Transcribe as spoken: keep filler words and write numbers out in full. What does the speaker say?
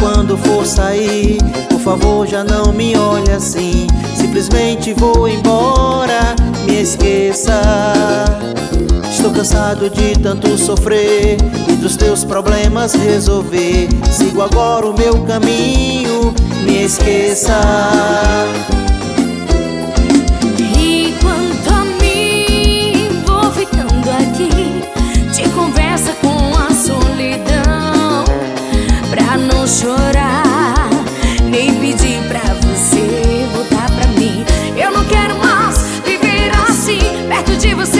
quando for sair, por favor já não me olhe assim. Simplesmente vou embora, me esqueça. Estou cansado de tanto sofrer e dos teus problemas resolver. Sigo agora o meu caminho, me esqueça. E quanto a mim, vou ficando aqui de conversa com a solidão, pra não chorar, nem pedir pra você voltar pra mim. Eu não quero mais viver assim, perto de você.